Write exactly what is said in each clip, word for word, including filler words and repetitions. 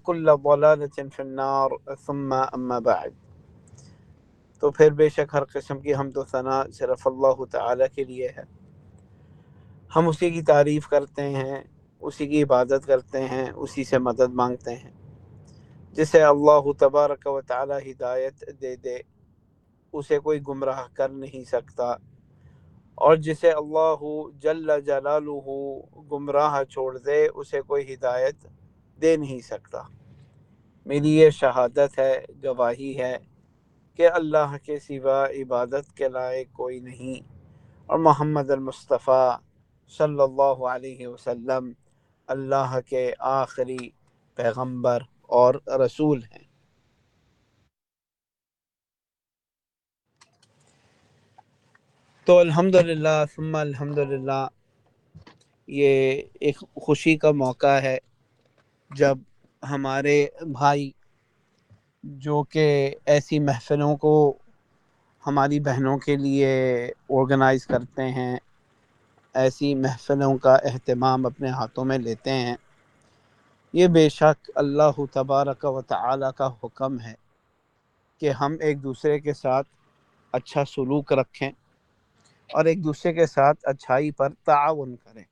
كل ضلالة في النار ثم أما بعد۔ تو پھر بے شک ہر قسم کی حمد و ثنا صرف اللہ تعالیٰ کے لیے ہے۔ ہم اسی کی تعریف کرتے ہیں، اسی کی عبادت کرتے ہیں، اسی سے مدد مانگتے ہیں۔ جسے اللہ تبارک و تعالیٰ ہدایت دے دے اسے کوئی گمراہ کر نہیں سکتا، اور جسے اللہ جل جلالہ گمراہ چھوڑ دے اسے کوئی ہدایت دے نہیں سکتا۔ میری یہ شہادت ہے، گواہی ہے کہ اللہ کے سوا عبادت کے لائق کوئی نہیں، اور محمد المصطفیٰ صلی اللہ علیہ وسلم اللہ کے آخری پیغمبر اور رسول ہیں۔ تو الحمدللہ ثم الحمدللہ، یہ ایک خوشی کا موقع ہے جب ہمارے بھائی جو کہ ایسی محفلوں کو ہماری بہنوں کے لیے آرگنائز کرتے ہیں، ایسی محفلوں کا اہتمام اپنے ہاتھوں میں لیتے ہیں، یہ بے شک اللہ تبارک و تعالی کا حکم ہے کہ ہم ایک دوسرے کے ساتھ اچھا سلوک رکھیں اور ایک دوسرے کے ساتھ اچھائی پر تعاون کریں۔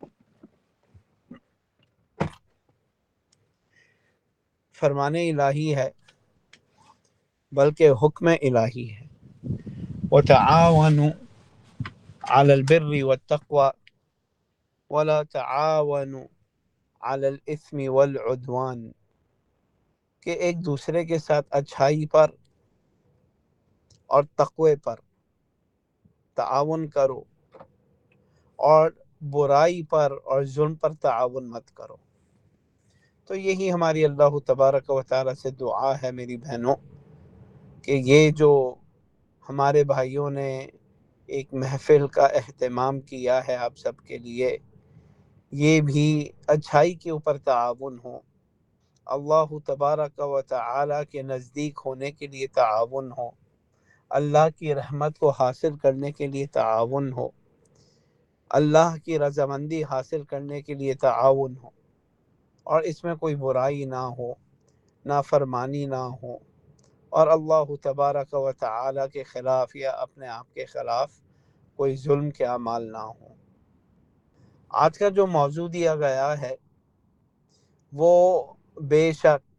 فرمان الہی ہے بلکہ حکم الہی ہے۔ وَتَعَاوَنُوا عَلَى الْبِرِّ وَالتَّقْوَى وَلَا تَعَاوَنُوا عَلَى الْإِثْمِ وَالْعُدْوَانِ، کہ ایک دوسرے کے ساتھ اچھائی پر اور تقوی پر تعاون کرو، اور برائی پر اور ظلم پر تعاون مت کرو۔ تو یہی ہماری اللہ تبارک و تعالی سے دعا ہے میری بہنوں، کہ یہ جو ہمارے بھائیوں نے ایک محفل کا اہتمام کیا ہے آپ سب کے لیے، یہ بھی اچھائی کے اوپر تعاون ہو، اللہ تبارک و تعالی کے نزدیک ہونے کے لیے تعاون ہو، اللہ کی رحمت کو حاصل کرنے کے لیے تعاون ہو، اللہ کی رضامندی حاصل کرنے کے لیے تعاون ہو، اور اس میں کوئی برائی نہ ہو، نافرمانی نہ ہو، اور اللہ تبارک و تعالی کے خلاف یا اپنے آپ کے خلاف کوئی ظلم کے اعمال نہ ہوں۔ آج کا جو موضوع دیا گیا ہے وہ بے شک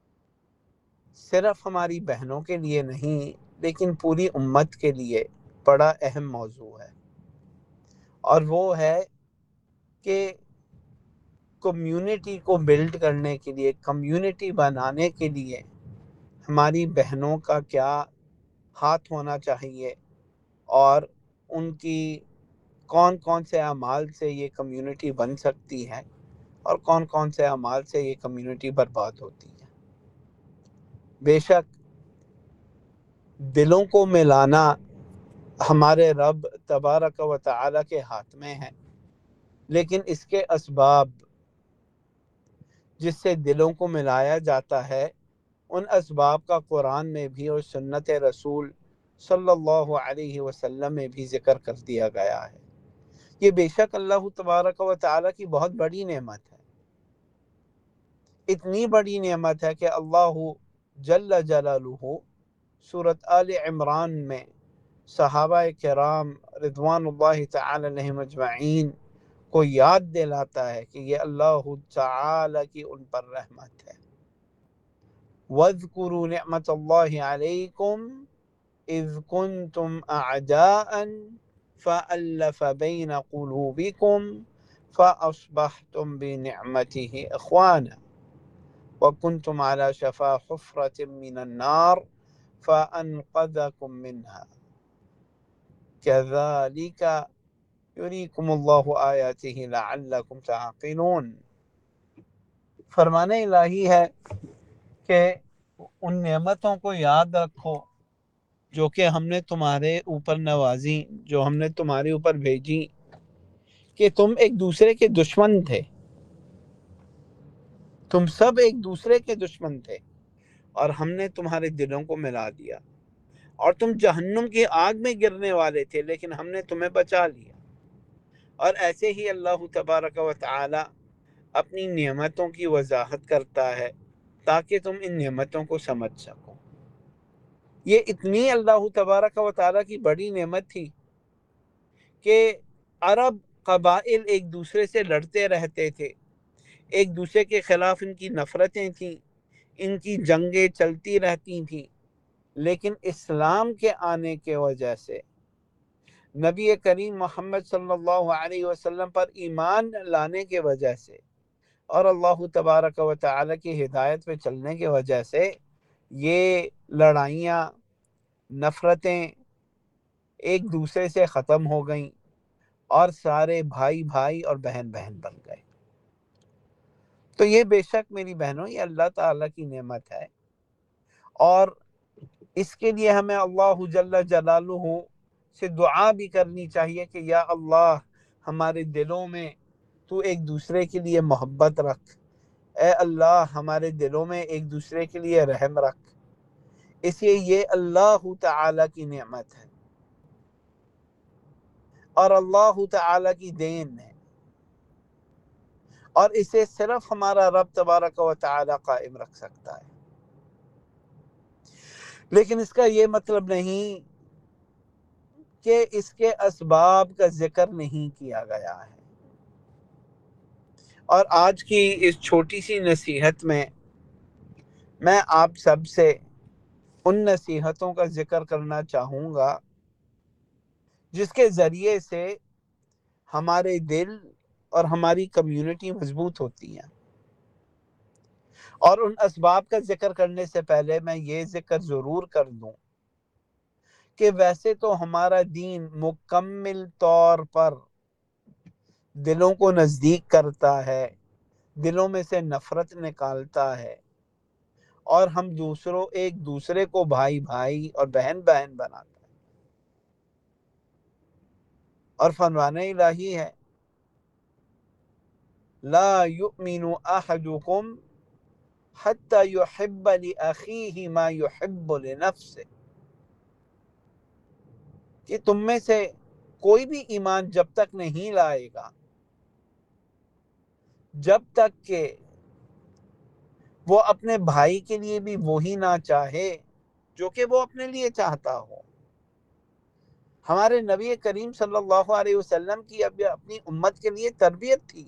صرف ہماری بہنوں کے لیے نہیں لیکن پوری امت کے لیے بڑا اہم موضوع ہے، اور وہ ہے کہ کمیونٹی کو بلڈ کرنے کے لیے، کمیونٹی بنانے کے لیے ہماری بہنوں کا کیا ہاتھ ہونا چاہیے، اور ان کی کون کون سے اعمال سے یہ کمیونٹی بن سکتی ہے، اور کون کون سے اعمال سے یہ کمیونٹی برباد ہوتی ہے۔ بے شک دلوں کو ملانا ہمارے رب تبارک و تعالی کے ہاتھ میں ہے، لیکن اس کے اسباب جس سے دلوں کو ملایا جاتا ہے، ان اسباب کا قرآن میں بھی اور سنت رسول صلی اللہ علیہ وسلم میں بھی ذکر کر دیا گیا ہے۔ یہ بے شک اللہ تبارک و تعالی کی بہت بڑی نعمت ہے، اتنی بڑی نعمت ہے کہ اللہ جل جلالہ سورۃ آل عمران میں صحابہ کرام رضوان اللہ تعالی علیہم اجمعین کو یاد دلاتا ہے کہ یہ اللہ تعالی کی ان پر رحمت ہے۔ وَاذْكُرُوا نِعْمَةَ اللَّهِ عَلَيْكُمْ إِذْ كُنْتُمْ أَعْدَاءً فَأَلَّفَ بَيْنَ قُلُوبِكُمْ فَأَصْبَحْتُمْ بِنِعْمَتِهِ إِخْوَانًا وَكُنْتُمْ عَلَى شَفَا حُفْرَةٍ مِّنَ النَّارِ فَأَنْقَذَكُم مِّنْهَا كَذَلِكَ يُرِيكُمُ اللَّهُ آيَاتِهِ لَعَلَّكُمْ تَعْقِلُونَ۔ فرمان الہی ہے کہ ان نعمتوں کو یاد رکھو جو کہ ہم نے تمہارے اوپر نوازی، جو ہم نے تمہارے اوپر بھیجی، کہ تم ایک دوسرے کے دشمن تھے، تم سب ایک دوسرے کے دشمن تھے، اور ہم نے تمہارے دلوں کو ملا دیا، اور تم جہنم کی آگ میں گرنے والے تھے لیکن ہم نے تمہیں بچا لیا۔ اور ایسے ہی اللہ تبارک و تعالی اپنی نعمتوں کی وضاحت کرتا ہے تاکہ تم ان نعمتوں کو سمجھ سکو۔ یہ اتنی اللہ تبارک و تعالیٰ کی بڑی نعمت تھی کہ عرب قبائل ایک دوسرے سے لڑتے رہتے تھے، ایک دوسرے کے خلاف ان کی نفرتیں تھیں، ان کی جنگیں چلتی رہتی تھیں، لیکن اسلام کے آنے کے وجہ سے، نبی کریم محمد صلی اللہ علیہ وسلم پر ایمان لانے کے وجہ سے اور اللہ تبارک و تعالیٰ کی ہدایت پہ چلنے کی وجہ سے یہ لڑائیاں، نفرتیں ایک دوسرے سے ختم ہو گئیں اور سارے بھائی بھائی اور بہن بہن بن گئے۔ تو یہ بے شک میری بہنوں یہ اللہ تعالیٰ کی نعمت ہے، اور اس کے لیے ہمیں اللہ جل جلالہ سے دعا بھی کرنی چاہیے کہ یا اللہ ہمارے دلوں میں تو ایک دوسرے کے لیے محبت رکھ، اے اللہ ہمارے دلوں میں ایک دوسرے کے لیے رحم رکھ۔ اس لیے یہ اللہ تعالیٰ کی نعمت ہے اور اللہ تعالیٰ کی دین ہے، اور اسے صرف ہمارا رب تبارک و تعالیٰ قائم رکھ سکتا ہے۔ لیکن اس کا یہ مطلب نہیں کہ اس کے اسباب کا ذکر نہیں کیا گیا ہے، اور آج کی اس چھوٹی سی نصیحت میں میں آپ سب سے ان نصیحتوں کا ذکر کرنا چاہوں گا جس کے ذریعے سے ہمارے دل اور ہماری کمیونٹی مضبوط ہوتی ہیں۔ اور ان اسباب کا ذکر کرنے سے پہلے میں یہ ذکر ضرور کر دوں کہ ویسے تو ہمارا دین مکمل طور پر دلوں کو نزدیک کرتا ہے، دلوں میں سے نفرت نکالتا ہے، اور ہم دوسروں ایک دوسرے کو بھائی بھائی اور بہن بہن بناتا ہے۔ اور فرمان الہی ہے لا یؤمن احدکم حتی یحب لأخیہ ما یحب لنفسہ، کہ تم میں سے کوئی بھی ایمان جب تک نہیں لائے گا جب تک کہ وہ اپنے بھائی کے لیے بھی وہی نہ چاہے جو کہ وہ اپنے لیے چاہتا ہو۔ ہمارے نبی کریم صلی اللہ علیہ وسلم کی اب اپنی امت کے لیے تربیت تھی۔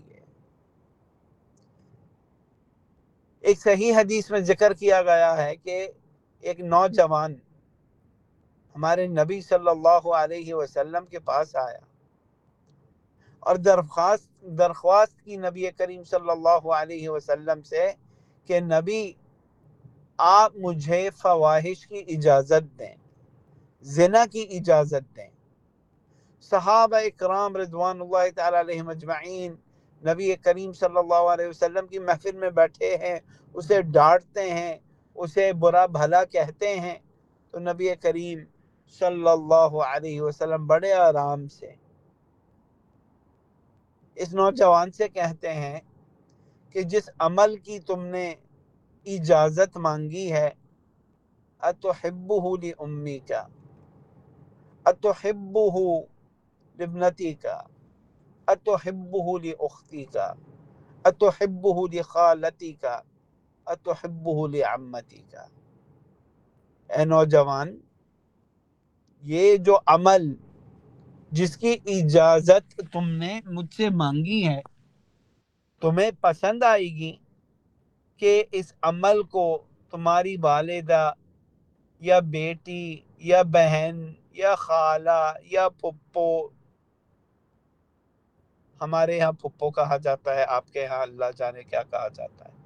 ایک صحیح حدیث میں ذکر کیا گیا ہے کہ ایک نوجوان ہمارے نبی صلی اللہ علیہ وسلم کے پاس آیا اور درخواست درخواست کی نبی کریم صلی اللہ علیہ وسلم سے کہ نبی آپ مجھے فواحش کی اجازت دیں، زنا کی اجازت دیں۔ صحابہ اکرام رضوان اللہ تعالی علیہم اجمعین نبی کریم صلی اللہ علیہ وسلم کی محفل میں بیٹھے ہیں، اسے ڈانٹتے ہیں، اسے برا بھلا کہتے ہیں، تو نبی کریم صلی اللہ علیہ وسلم بڑے آرام سے اس نوجوان سے کہتے ہیں کہ جس عمل کی تم نے اجازت مانگی ہے، اتحبہ لأمیک، اتحبہ لابنتیک، اتحبہ لاختیک، اتحبہ لخالتیک، اتحبہ لعمتیک۔ اے نوجوان، یہ جو عمل جس کی اجازت تم نے مجھ سے مانگی ہے، تمہیں پسند آئے گی کہ اس عمل کو تمہاری والدہ یا بیٹی یا بہن یا خالہ یا پھپھو، ہمارے ہاں پھپھو کہا جاتا ہے، آپ کے ہاں اللہ جانے کیا کہا جاتا ہے،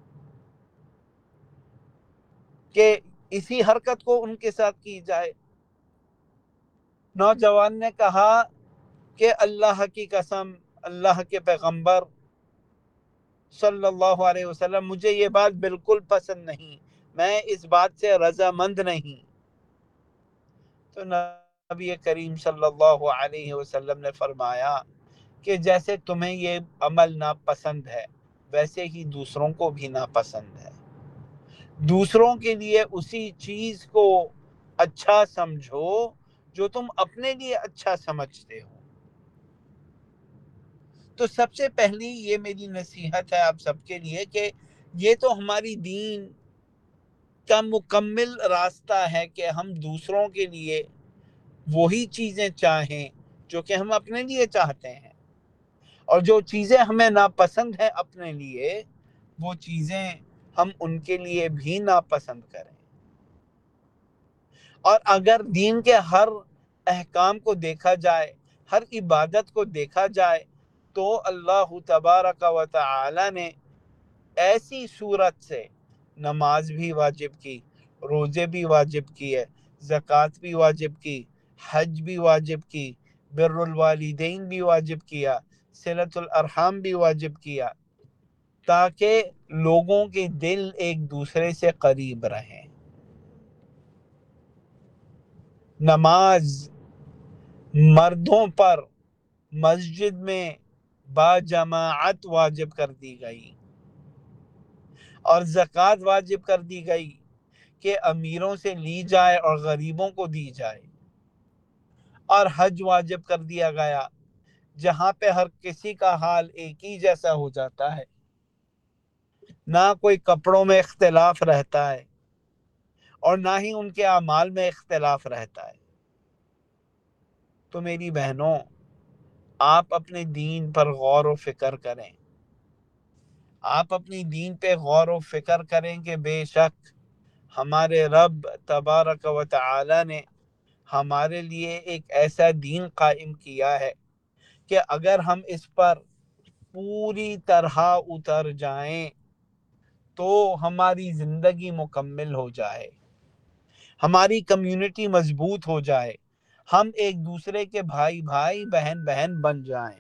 کہ اسی حرکت کو ان کے ساتھ کی جائے؟ نوجوان نے کہا کہ اللہ کی قسم، اللہ کے پیغمبر صلی اللہ علیہ وسلم، مجھے یہ بات بالکل پسند نہیں، میں اس بات سے رضامند نہیں۔ تو نبی کریم صلی اللہ علیہ وسلم نے فرمایا کہ جیسے تمہیں یہ عمل ناپسند ہے ویسے ہی دوسروں کو بھی ناپسند ہے، دوسروں کے لیے اسی چیز کو اچھا سمجھو جو تم اپنے لیے اچھا سمجھتے ہو۔ تو سب سے پہلی یہ میری نصیحت ہے آپ سب کے لیے کہ یہ تو ہماری دین کا مکمل راستہ ہے کہ ہم دوسروں کے لیے وہی چیزیں چاہیں جو کہ ہم اپنے لیے چاہتے ہیں، اور جو چیزیں ہمیں ناپسند ہیں اپنے لیے، وہ چیزیں ہم ان کے لیے بھی ناپسند کریں۔ اور اگر دین کے ہر احکام کو دیکھا جائے، ہر عبادت کو دیکھا جائے، تو اللہ تبارک و تعالی نے ایسی صورت سے نماز بھی واجب کی، روزے بھی واجب کیے، زکوٰۃ بھی واجب کی، حج بھی واجب کی، بر الوالدین بھی واجب کیا، صلۃ الارحام بھی واجب کیا، تاکہ لوگوں کے دل ایک دوسرے سے قریب رہیں۔ نماز مردوں پر مسجد میں باجماعت واجب کر دی گئی، اور زکوٰۃ واجب کر دی گئی کہ امیروں سے لی جائے اور غریبوں کو دی جائے، اور حج واجب کر دیا گیا جہاں پہ ہر کسی کا حال ایک ہی جیسا ہو جاتا ہے، نہ کوئی کپڑوں میں اختلاف رہتا ہے اور نہ ہی ان کے اعمال میں اختلاف رہتا ہے۔ تو میری بہنوں، آپ اپنے دین پر غور و فکر کریں، آپ اپنی دین پہ غور و فکر کریں کہ بے شک ہمارے رب تبارک و تعالی نے ہمارے لیے ایک ایسا دین قائم کیا ہے کہ اگر ہم اس پر پوری طرح اتر جائیں تو ہماری زندگی مکمل ہو جائے، ہماری کمیونٹی مضبوط ہو جائے، ہم ایک دوسرے کے بھائی بھائی بہن بہن بن جائیں۔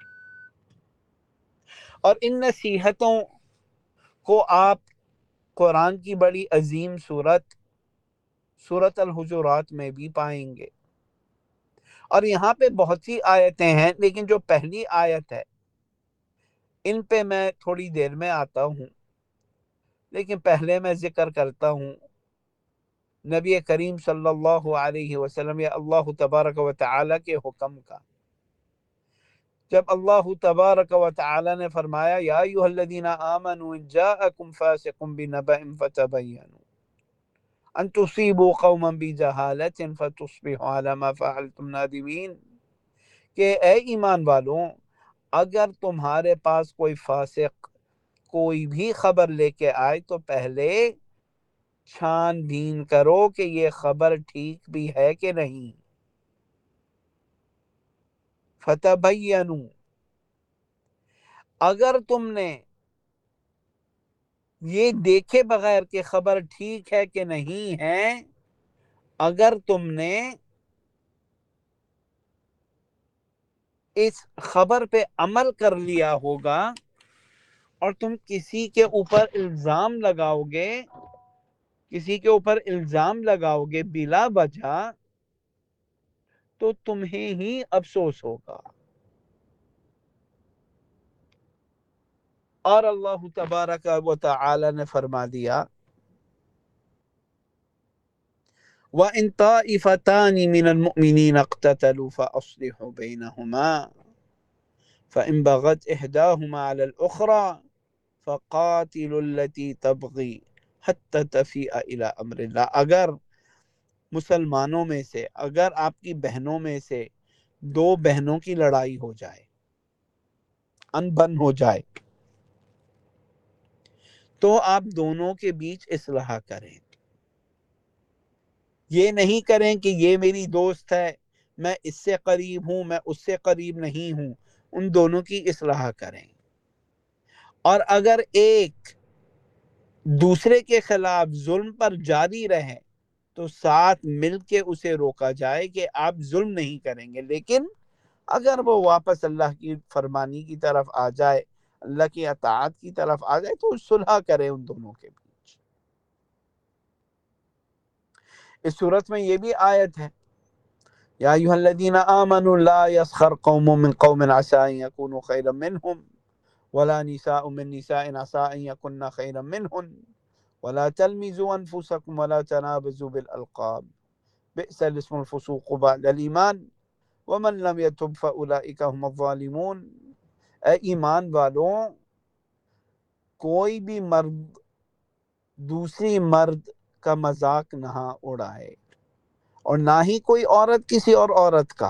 اور ان نصیحتوں کو آپ قرآن کی بڑی عظیم سورت سورت الحجرات میں بھی پائیں گے، اور یہاں پہ بہت سی آیتیں ہیں، لیکن جو پہلی آیت ہے ان پہ میں تھوڑی دیر میں آتا ہوں، لیکن پہلے میں ذکر کرتا ہوں نبی کریم صلی اللہ علیہ وسلم یا اللہ تبارک و تعالی کے حکم کا۔ جب اللہ تبارک و تعالی نے فرمایا یا ایھا الذین آمنوا ان جاءکم فاسق بنبأ فتبینوا ان تصیبوا قوما بجہالۃ فتصبحوا علی ما فعلتم نادمین، کہ اے ایمان والوں، اگر تمہارے پاس کوئی فاسق کوئی بھی خبر لے کے آئے تو پہلے چھان بین کرو کہ یہ خبر ٹھیک بھی ہے کہ نہیں۔ فتبینوا، اگر تم نے یہ دیکھے بغیر کہ خبر ٹھیک ہے کہ نہیں ہے، اگر تم نے اس خبر پہ عمل کر لیا ہوگا اور تم کسی کے اوپر الزام لگاؤ گے کسی کے اوپر الزام لگاؤ گے بلا وجہ، تو تمہیں ہی افسوس ہوگا۔ اور اللہ تبارک و تعالی نے فرما دیا وَإِن طَائِفَتَانِ مِنَ الْمُؤْمِنِينَ اقْتَتَلُوا فَأَصْلِحُوا بَيْنَهُمَا فَإِن بَغَتْ إِحْدَاهُمَا عَلَى الْأُخْرَى فَقَاتِلُوا الَّتِي تَبْغِي حَتَّى تَفِيءَ إِلَى أَمْرِ اللَّهِ، اگر مسلمانوں میں سے، اگر آپ کی بہنوں میں سے دو بہنوں کی لڑائی ہو جائے، ان بن ہو جائے، تو آپ دونوں کے بیچ اصلاح کریں۔ یہ نہیں کریں کہ یہ میری دوست ہے، میں اس سے قریب ہوں، میں اس سے قریب نہیں ہوں، ان دونوں کی اصلاح کریں۔ اور اگر ایک دوسرے کے خلاف ظلم پر جاری رہے تو ساتھ مل کے اسے روکا جائے کہ آپ ظلم نہیں کریں گے، لیکن اگر وہ واپس اللہ کی فرمانی کی طرف آ جائے، اللہ کی اطاعت کی طرف آ جائے، تو صلح کرے ان دونوں کے بیچ۔ اس صورت میں یہ بھی آیت ہے یا ایھا الذین آمنوا لا یسخر قوم من قوم عسى ان یکونوا خیرا منهم ولا نساء من نساء عسى ان یکن خیرا منهن ولا تلمزوا انفسکم ولا تنابزوا بالالقاب بئس الاسم الفسوق بعد الایمان ومن لم یتب فاولئک هم الظالمون۔ اے ایمان والوں، کوئی بھی مرد دوسری مرد کا مذاق نہ اڑائے، اور نہ ہی کوئی عورت کسی اور عورت کا۔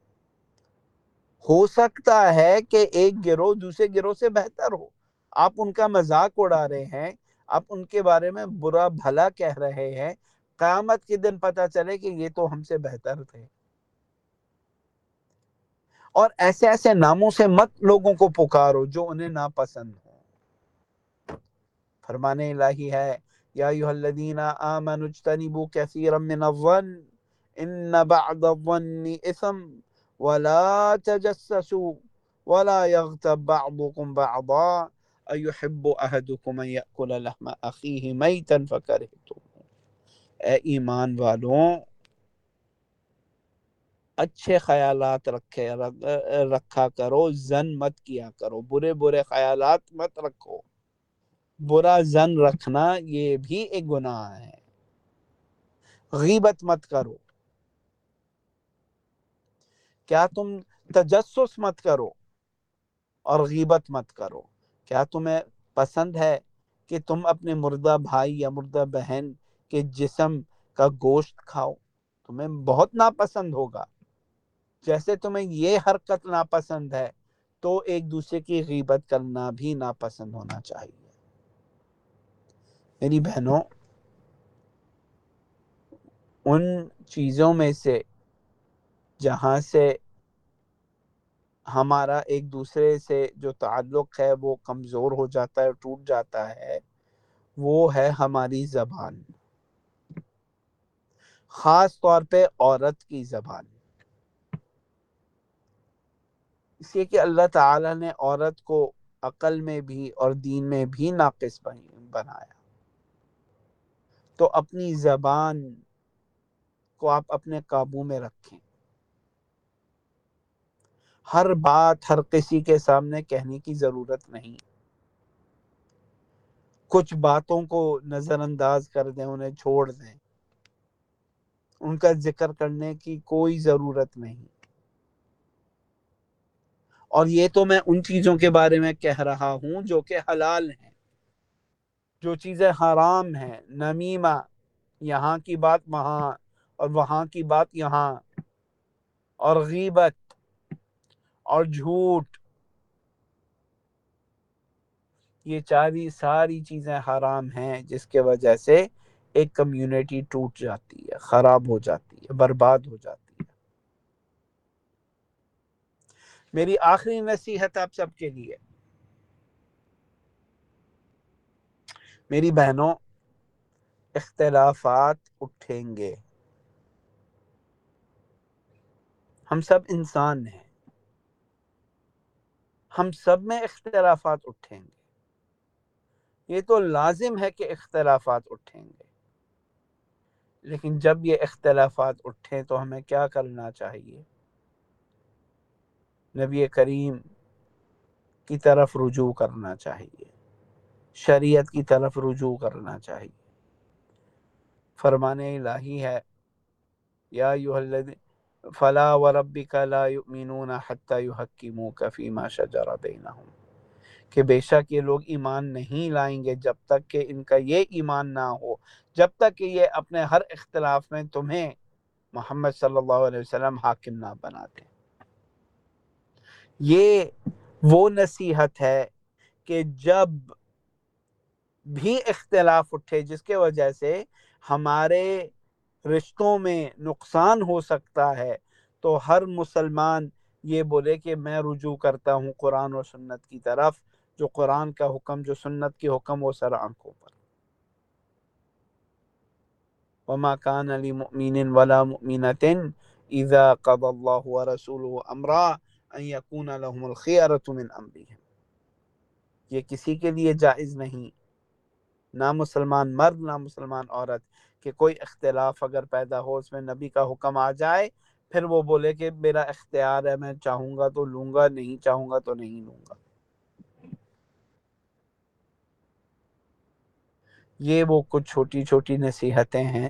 ہو سکتا ہے کہ ایک گروہ دوسرے گروہ سے بہتر ہو، آپ ان کا مذاق اڑا رہے ہیں، آپ ان کے بارے میں برا بھلا کہہ رہے ہیں، قیامت کے دن پتہ چلے کہ یہ تو ہم سے بہتر تھے۔ اور ایسے ایسے ناموں سے مت لوگوں کو پکارو جو انہیں ناپسند ہو۔ فرمان الہی ہے یا ایھا الذین آمنوا اجتنبوا کثیرا من الظن ان بعض الظن اثم ولا تجسسوا ولا يغتب بعضكم بعضا ایحب احدکم ان یأکل لحم اخیہ میتا فکرہتموہ۔ اے ایمان والوں، اچھے خیالات رکھے رکھا کرو، زن مت کیا کرو، برے برے خیالات مت رکھو۔ برا زن رکھنا یہ بھی ایک گناہ ہے۔ غیبت مت کرو، کیا تم تجسس مت کرو اور غیبت مت کرو۔ کیا تمہیں پسند ہے کہ تم اپنے مردہ بھائی یا مردہ بہن کے جسم کا گوشت کھاؤ؟ تمہیں بہت ناپسند ہوگا۔ جیسے تمہیں یہ حرکت ناپسند ہے تو ایک دوسرے کی غیبت کرنا بھی ناپسند ہونا چاہیے۔ میری بہنوں، ان چیزوں میں سے جہاں سے ہمارا ایک دوسرے سے جو تعلق ہے وہ کمزور ہو جاتا ہے، ٹوٹ جاتا ہے، وہ ہے ہماری زبان، خاص طور پہ عورت کی زبان۔ اس لیے کہ اللہ تعالیٰ نے عورت کو عقل میں بھی اور دین میں بھی ناقص بنایا، تو اپنی زبان کو آپ اپنے قابو میں رکھیں۔ ہر بات ہر کسی کے سامنے کہنے کی ضرورت نہیں، کچھ باتوں کو نظر انداز کر دیں، انہیں چھوڑ دیں، ان کا ذکر کرنے کی کوئی ضرورت نہیں۔ اور یہ تو میں ان چیزوں کے بارے میں کہہ رہا ہوں جو کہ حلال ہیں۔ جو چیزیں حرام ہیں، نمیمہ، یہاں کی بات وہاں اور وہاں کی بات یہاں، اور غیبت اور جھوٹ، یہ چاری ساری چیزیں حرام ہیں، جس کے وجہ سے ایک کمیونٹی ٹوٹ جاتی ہے، خراب ہو جاتی ہے، برباد ہو جاتی ہے۔ میری آخری نصیحت آپ سب کے لیے، میری بہنوں، اختلافات اٹھیں گے، ہم سب انسان ہیں، ہم سب میں اختلافات اٹھیں گے، یہ تو لازم ہے کہ اختلافات اٹھیں گے۔ لیکن جب یہ اختلافات اٹھیں تو ہمیں کیا کرنا چاہیے؟ نبی کریم کی طرف رجوع کرنا چاہیے، شریعت کی طرف رجوع کرنا چاہیے۔ فرمان الہی ہے یا ایھا الذین فلا وربک لا یؤمنون حتی یحکموک فیما شجر بینہم، کہ بے شک یہ لوگ ایمان نہیں لائیں گے جب تک کہ ان کا یہ ایمان نہ ہو، جب تک کہ یہ اپنے ہر اختلاف میں تمہیں محمد صلی اللہ علیہ وسلم حاکم نہ بناتے۔ یہ وہ نصیحت ہے کہ جب بھی اختلاف اٹھے جس کے وجہ سے ہمارے رشتوں میں نقصان ہو سکتا ہے، تو ہر مسلمان یہ بولے کہ میں رجوع کرتا ہوں قرآن و سنت کی طرف، جو قرآن کا حکم، جو سنت کی حکم، وہ سر آنکھوں پر۔ وما كان لمؤمن ولا مؤمنة اذا قضى الله ورسوله امرا ان يكون لهم الخيرة من امرهم، یہ کسی کے لیے جائز نہیں، نہ مسلمان مرد نہ مسلمان عورت، کہ کوئی اختلاف اگر پیدا ہو، اس میں نبی کا حکم آ جائے، پھر وہ بولے کہ میرا اختیار ہے، میں چاہوں گا تو لوں گا، نہیں چاہوں گا تو نہیں لوں گا۔ یہ وہ کچھ چھوٹی چھوٹی نصیحتیں ہیں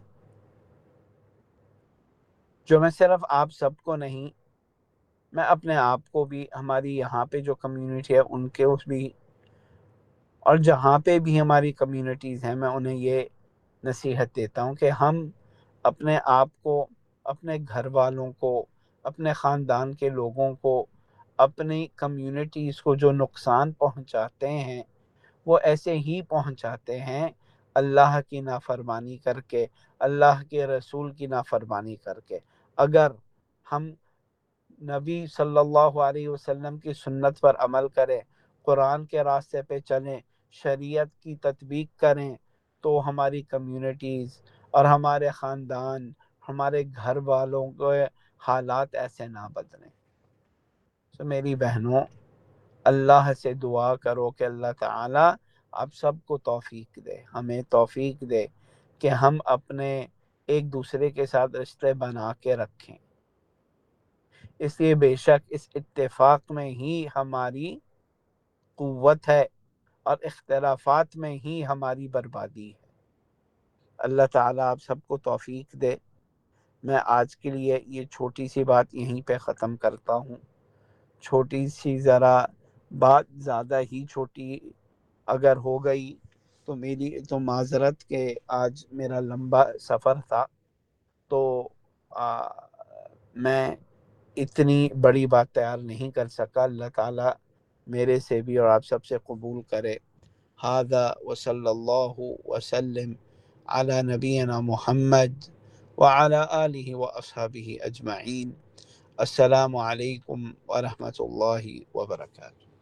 جو میں صرف آپ سب کو نہیں، میں اپنے آپ کو بھی، ہماری یہاں پہ جو کمیونٹی ہے ان کے اس بھی، اور جہاں پہ بھی ہماری کمیونٹیز ہیں، میں انہیں یہ نصیحت دیتا ہوں کہ ہم اپنے آپ کو، اپنے گھر والوں کو، اپنے خاندان کے لوگوں کو، اپنی کمیونٹیز کو جو نقصان پہنچاتے ہیں وہ ایسے ہی پہنچاتے ہیں اللہ کی نافرمانی کر کے، اللہ کے رسول کی نافرمانی کر کے۔ اگر ہم نبی صلی اللہ علیہ وسلم کی سنت پر عمل کریں، قرآن کے راستے پہ چلیں، شریعت کی تطبیق کریں، تو ہماری کمیونٹیز اور ہمارے خاندان، ہمارے گھر والوں کے حالات ایسے نہ بدلیں۔ تو میری بہنوں، اللہ سے دعا کرو کہ اللہ تعالیٰ آپ سب کو توفیق دے، ہمیں توفیق دے کہ ہم اپنے ایک دوسرے کے ساتھ رشتے بنا کے رکھیں۔ اس لیے بے شک اس اتفاق میں ہی ہماری قوت ہے اور اختلافات میں ہی ہماری بربادی ہے۔ اللہ تعالیٰ آپ سب کو توفیق دے۔ میں آج کے لیے یہ چھوٹی سی بات یہیں پہ ختم کرتا ہوں۔ چھوٹی سی ذرا بات، زیادہ ہی چھوٹی اگر ہو گئی تو میری تو معذرت کہ آج میرا لمبا سفر تھا، تو آ, میں اتنی بڑی بات تیار نہیں کر سکا۔ اللہ تعالیٰ میرے سے بھی اور آپ سب سے قبول کرے۔ ھذا وصلی اللہ وسلم علی نبینا محمد وعلی آلہ واصحابہ اجمعین۔ السلام علیکم ورحمۃ اللہ وبرکاتہ۔